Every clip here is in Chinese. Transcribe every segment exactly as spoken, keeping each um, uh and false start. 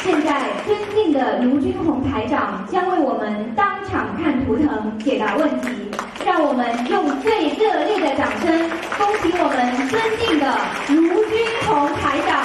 现在，尊敬的卢军宏台长将为我们当场看图腾解答问题，让我们用最热烈的掌声，恭喜我们尊敬的卢军宏台长。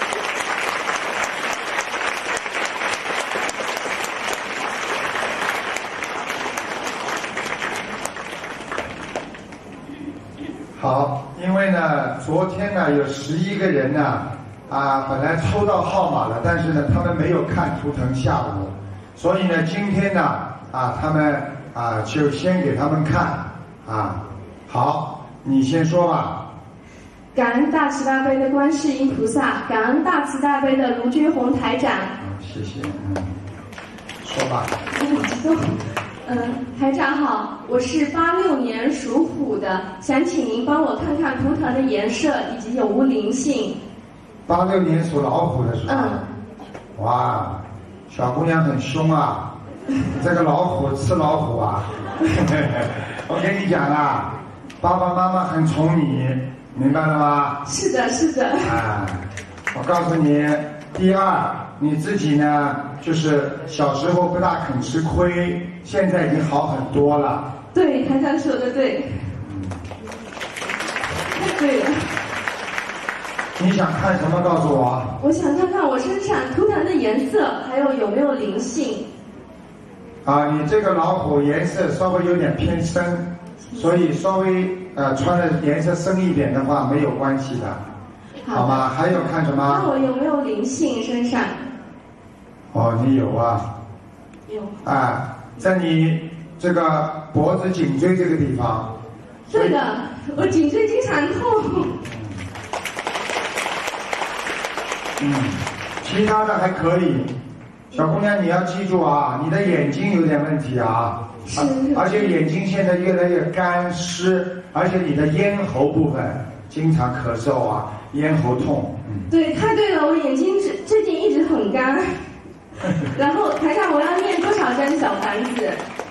好，因为呢，昨天呢有十一个人呢。啊，本来抽到号码了，但是呢，他们没有看图腾下午，所以呢，今天呢，啊，他们啊就先给他们看啊。好，你先说吧。 感恩大慈大悲的观世音菩萨，感恩大慈大悲的卢军宏台长。 嗯，谢谢。嗯，说吧。 嗯，台长好，我是八六年属虎的，想请您帮我看看图腾的颜色以及有无灵性。 八六年属老虎的是吧？ 嗯。 哇，小姑娘很凶啊！这个老虎吃老虎啊！我跟你讲啊，爸爸妈妈很宠你，明白了吗？ 是的，是的。 啊，我告诉你，第二，你自己呢，就是小时候不大肯吃亏，现在已经好很多了。 对，台长说的对。 嗯。 太对了。 你想看什么？告诉我。 我想看看我身上图腾的颜色，还有有没有灵性。 啊，你这个老虎颜色稍微有点偏深，所以稍微呃穿的颜色深一点的话没有关系的，好吗？还有看什么？ 那我有没有灵性身上？ 哦，你有啊。 有。 啊，在你这个脖子颈椎这个地方。 对的，我颈椎经常痛。 嗯，其他的还可以。小姑娘，你要记住啊，你的眼睛有点问题啊， 是。 而且眼睛现在越来越干湿，而且你的咽喉部分经常咳嗽啊，咽喉痛。嗯。 对，太对了，我眼睛最最近一直很干。然后台上我要念多少张小房子？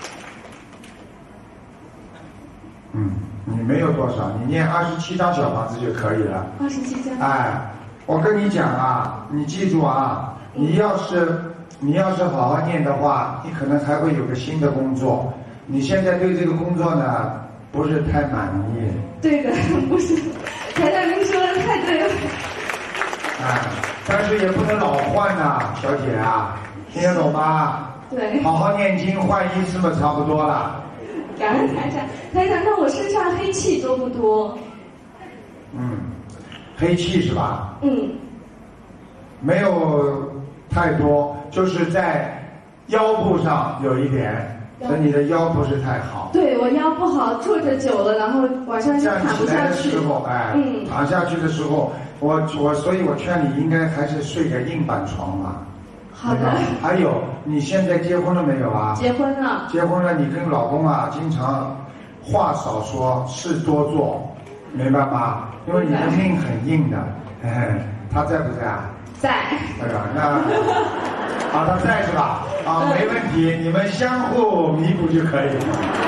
嗯，你没有多少，你念二十七张小房子就可以了。 二十七张。 哎。我跟你讲啊，你记住啊，你要是你要是好好念的话，你可能还会有个新的工作。你现在对这个工作呢不是太满意。 对的，不是。台长您说的太对了。 哎，但是也不能老换呐、啊，小姐啊，听得懂吗？ 对。 好好念经，换一次嘛，差不多了。 感恩台长，台长，那我身上黑气多不多？ 嗯。黑气是吧？ 嗯， 没有太多，就是在腰部上有一点，所以你的腰不是太好。 对，我腰不好，坐着久了，然后晚上就躺不下去。 站起来的时候，哎， 嗯， 躺下去的时候，我我，所以我劝你应该还是睡个硬板床嘛。 好的。 还有，你现在结婚了没有啊？ 结婚了。 结婚了，你跟老公啊，经常话少说，事多做。明白吗？因为你的命很硬的，哎，他在不在啊？ 在。 哎呀，那啊，他在是吧？啊，没问题，你们相互弥补就可以了。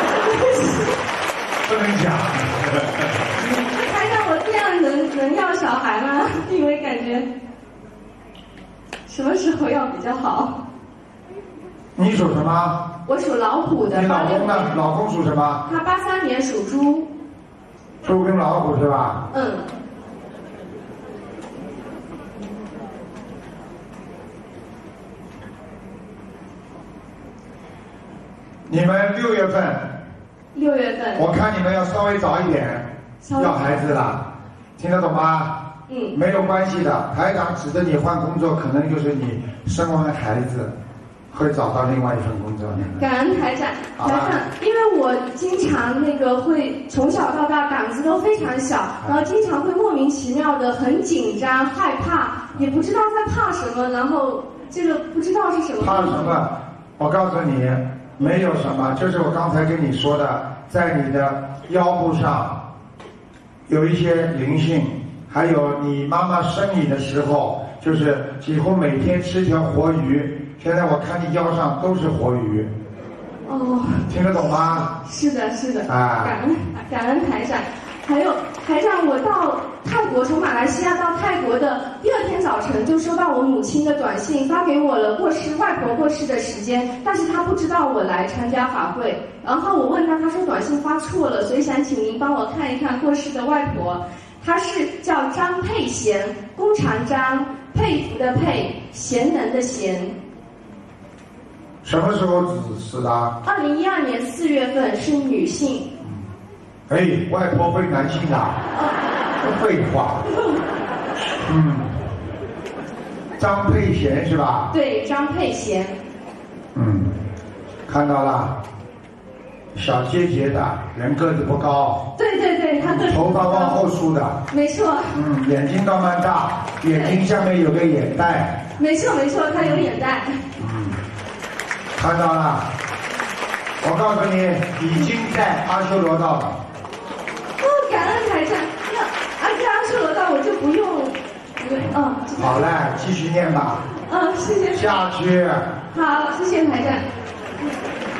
不能讲。 台长，我这样能能要小孩吗？因为感觉什么时候要比较好？ 你属什么？ 我属老虎的。 你老公呢？老公属什么？ 他八三年属猪。 猪跟老虎是吧？ 嗯。 你们六月份。 六月份。 我看你们要稍微早一点要孩子了，听得懂吗？ 嗯。 没有关系的，台长指着你换工作，可能就是你生完孩子。会找到另外一份工作。 感恩台长，台长，因为我经常那个会从小到大胆子都非常小，然后经常会莫名其妙的很紧张、害怕，也不知道在怕什么，然后这个不知道是什么。 怕什么？我告诉你，没有什么，就是我刚才跟你说的，在你的腰部上有一些灵性，还有你妈妈生你的时候，就是几乎每天吃条活鱼。现在我看你腰上都是活鱼。 哦。 听得懂吗？ 是的，是的。 啊。 感恩感恩台长，还有台长，我到太国，从马来西亚到泰国的第二天早晨就收到我母亲的短信，发给我了过世外婆过世的时间，但是她不知道我来参加法会。然后我问她，她说短信发错了，所以想请您帮我看一看过世的外婆。她是叫张佩贤，弓长张，佩服的佩，贤能的贤。 什么时候死死的？ 二零一二年四月份，是女性。 哎，外婆会男性的？废话。嗯，张佩贤是吧？ 对，张佩贤。 嗯，看到了，小结节的，人个子不高。 对对对，他个子头发往后梳的。 没错。 嗯，眼睛倒蛮大，眼睛下面有个眼袋。 没错没错，他有眼袋。 嗯，看到了。我告诉你，已经在阿修罗道了。 哦，感恩台长。那阿在阿修罗道我就不用，不用，嗯。 好了，继续念吧。 嗯，谢谢。 下去。 好，谢谢台长。